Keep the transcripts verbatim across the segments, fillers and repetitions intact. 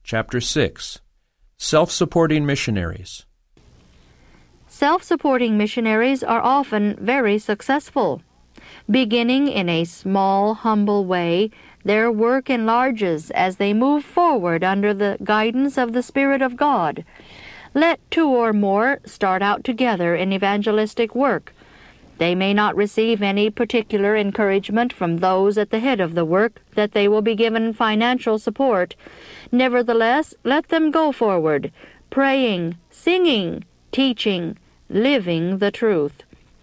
Chapter six. Self-Supporting Missionaries. Self-supporting missionaries are often very successful. Beginning in a small, humble way, their work enlarges as they move forward under the guidance of the Spirit of God. Let two or more start out together in evangelistic work. They may not receive any particular encouragement from those at the head of the work that they will be given financial support. Nevertheless, let them go forward, praying, singing, teaching, living the truth.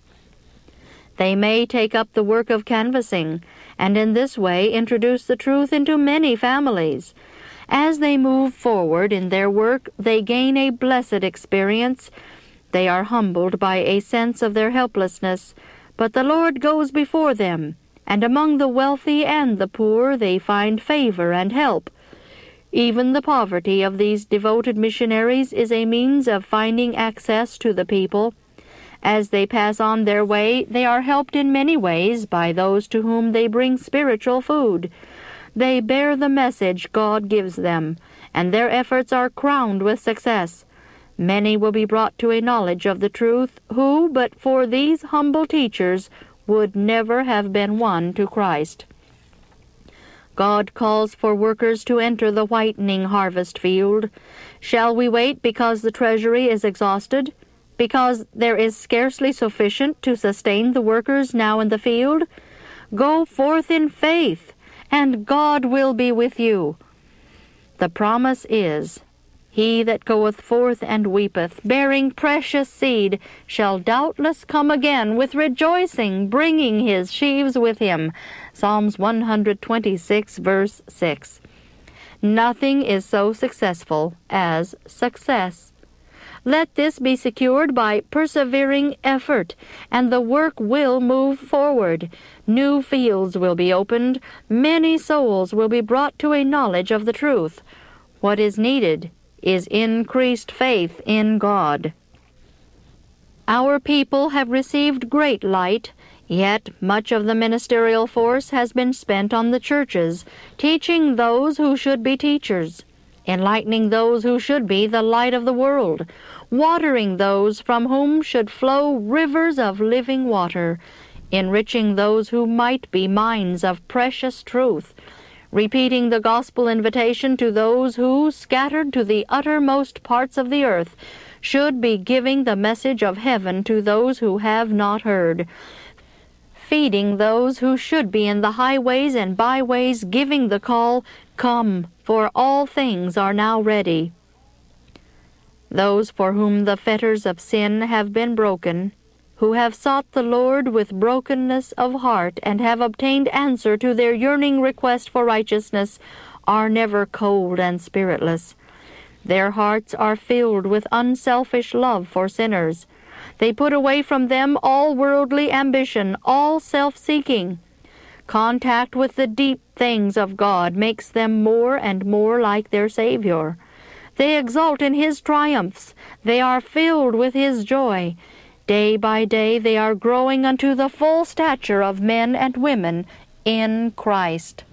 They may take up the work of canvassing, and in this way introduce the truth into many families. As they move forward in their work, they gain a blessed experience. They are humbled by a sense of their helplessness, but the Lord goes before them, and among the wealthy and the poor they find favor and help. Even the poverty of these devoted missionaries is a means of finding access to the people. As they pass on their way, they are helped in many ways by those to whom they bring spiritual food. They bear the message God gives them, and their efforts are crowned with success. Many will be brought to a knowledge of the truth who, but for these humble teachers, would never have been won to Christ. God calls for workers to enter the whitening harvest field. Shall we wait because the treasury is exhausted? Because there is scarcely sufficient to sustain the workers now in the field? Go forth in faith, and God will be with you. The promise is, He that goeth forth and weepeth, bearing precious seed, shall doubtless come again with rejoicing, bringing his sheaves with him. Psalms one hundred twenty-six, verse six. Nothing is so successful as success. Let this be secured by persevering effort, and the work will move forward. New fields will be opened. Many souls will be brought to a knowledge of the truth. What is needed is increased faith in God. Our people have received great light, yet much of the ministerial force has been spent on the churches, teaching those who should be teachers, enlightening those who should be the light of the world, watering those from whom should flow rivers of living water, enriching those who might be mines of precious truth, repeating the gospel invitation to those who, scattered to the uttermost parts of the earth, should be giving the message of heaven to those who have not heard, feeding those who should be in the highways and byways, giving the call, "Come, for all things are now ready." Those for whom the fetters of sin have been broken, who have sought the Lord with brokenness of heart and have obtained answer to their yearning request for righteousness, are never cold and spiritless. Their hearts are filled with unselfish love for sinners. They put away from them all worldly ambition, all self-seeking. Contact with the deep things of God makes them more and more like their Savior. They exult in His triumphs. They are filled with His joy. Day by day they are growing unto the full stature of men and women in Christ.